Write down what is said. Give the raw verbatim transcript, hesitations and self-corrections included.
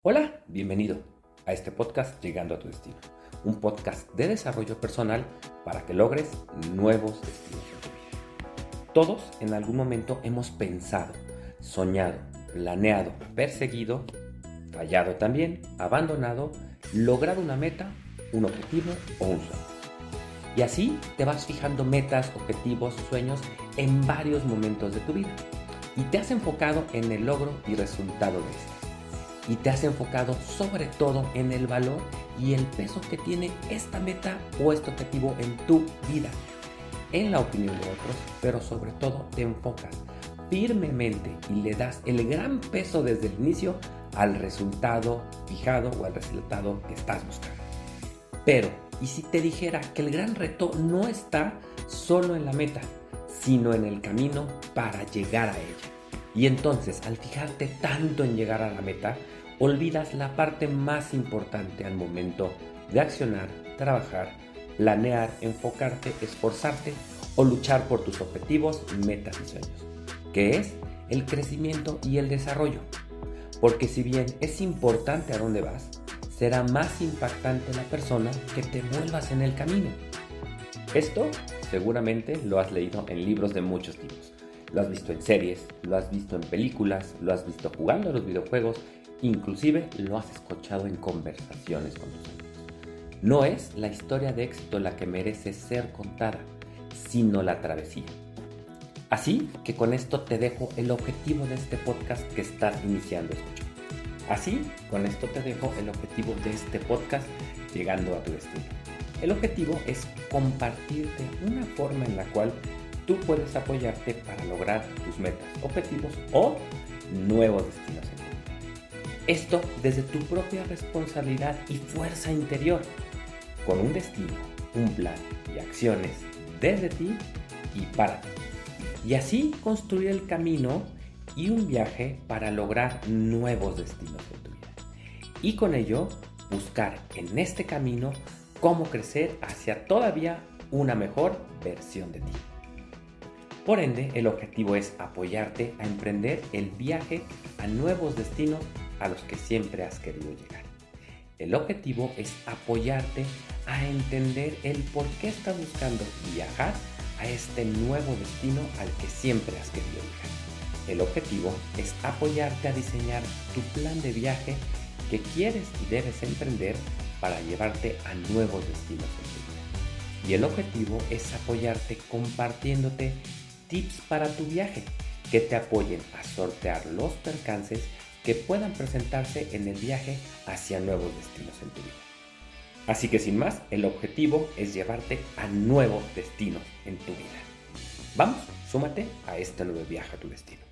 Hola, bienvenido a este podcast Llegando a tu Destino, un podcast de desarrollo personal para que logres nuevos destinos en tu vida. Todos en algún momento hemos pensado, soñado, planeado, perseguido, fallado también, abandonado, logrado una meta, un objetivo o un sueño. Y así te vas fijando metas, objetivos, sueños en varios momentos de tu vida y te has enfocado en el logro y resultado de estos. Y te has enfocado sobre todo en el valor y el peso que tiene esta meta o este objetivo en tu vida, en la opinión de otros, pero sobre todo te enfocas firmemente y le das el gran peso desde el inicio al resultado fijado o al resultado que estás buscando. Pero, ¿y si te dijera que el gran reto no está solo en la meta, sino en el camino para llegar a ella? Y entonces, al fijarte tanto en llegar a la meta, olvidas la parte más importante al momento de accionar, trabajar, planear, enfocarte, esforzarte o luchar por tus objetivos, metas y sueños, que es el crecimiento y el desarrollo. Porque si bien es importante a dónde vas, será más impactante la persona que te vuelvas en el camino. Esto seguramente lo has leído en libros de muchos tipos. Lo has visto en series, lo has visto en películas, lo has visto jugando a los videojuegos, inclusive lo has escuchado en conversaciones con tus amigos. No es la historia de éxito la que merece ser contada, sino la travesía. Así que con esto te dejo el objetivo de este podcast que estás iniciando a escuchar. Así, con esto te dejo el objetivo de este podcast Llegando a tu Destino. El objetivo es compartirte una forma en la cual tú puedes apoyarte para lograr tus metas, objetivos o nuevos destinos en tu vida. Esto desde tu propia responsabilidad y fuerza interior, con un destino, un plan y acciones desde ti y para ti. Y así construir el camino y un viaje para lograr nuevos destinos en tu vida. Y con ello, buscar en este camino cómo crecer hacia todavía una mejor versión de ti. Por ende, el objetivo es apoyarte a emprender el viaje a nuevos destinos a los que siempre has querido llegar. El objetivo es apoyarte a entender el por qué estás buscando viajar a este nuevo destino al que siempre has querido llegar. El objetivo es apoyarte a diseñar tu plan de viaje que quieres y debes emprender para llevarte a nuevos destinos en tu vida. Y el objetivo es apoyarte compartiéndote tips para tu viaje que te apoyen a sortear los percances que puedan presentarse en el viaje hacia nuevos destinos en tu vida. Así que sin más, el objetivo es llevarte a nuevos destinos en tu vida. Vamos, súmate a este nuevo viaje a tu destino.